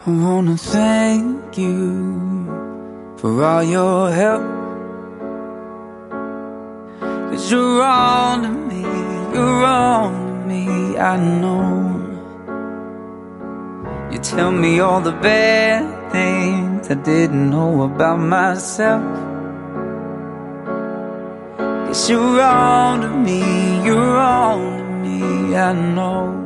I wanna thank you for all your help, 'cause you're on to me, you're on to me, I know. You tell me all the bad things I didn't know about myself. Yes, you're on to me, you're on to me, I know.